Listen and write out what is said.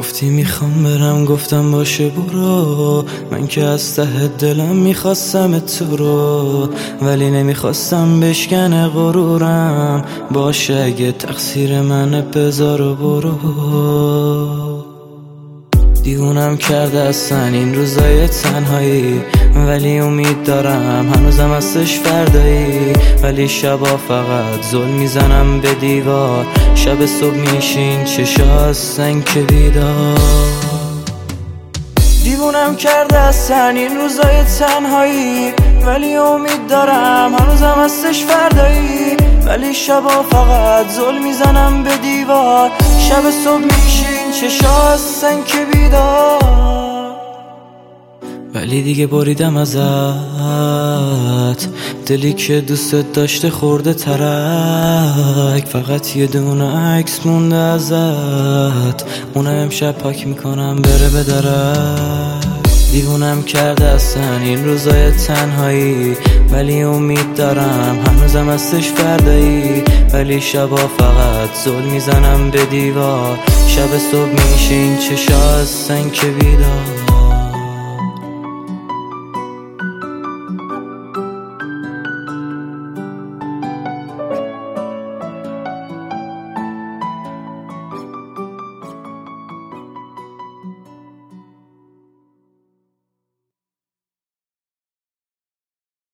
گفتی میخوام برم، گفتم باشه برو. من که از ته دلم میخواستم تو رو، ولی نمیخواستم بشکنه غرورم. باشه اگه تقصیر منه بذار و برو. دیوونم کرده اصلا این روزای تنهایی، ولی امید دارم هنوزم هستش فردایی. ولی شبا فقط زل میزنم به دیوار، شب صبح میشین چشا هستن که بیدار. دیوونم کرده اصلا این روزای تنهایی، ولی امید دارم هنوزم هستش فردایی. ولی شبا فقط زل میزنم به دیوار، شب صبح میشین چشا هستن که بیدار. ولی دیگه بریدم ازت، دلی که دوست داشته خورده ترک. فقط یه دونه عکس مونده ازت، اونم امشب پاک میکنم بره به درک. دیوونم کرده اصلا این روزای تنهایی، ولی امید دارم هنوزم هستش فردایی. ولی شبا فقط زل میزنم به دیوار، شب صبح میشین چشا هستن که بیدار.